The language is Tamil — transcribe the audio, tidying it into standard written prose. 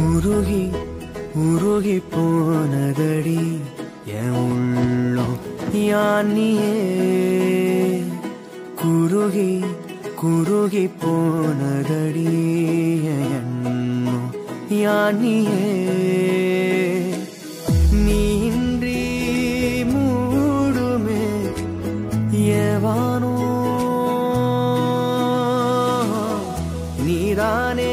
உருகி உருகி போனதடி என் உள்ளம் யானியே குருகி குருகி போனதடி என் எண்ணம் யானியே நீன்றி மூடுமே ஏவானோ நீதானே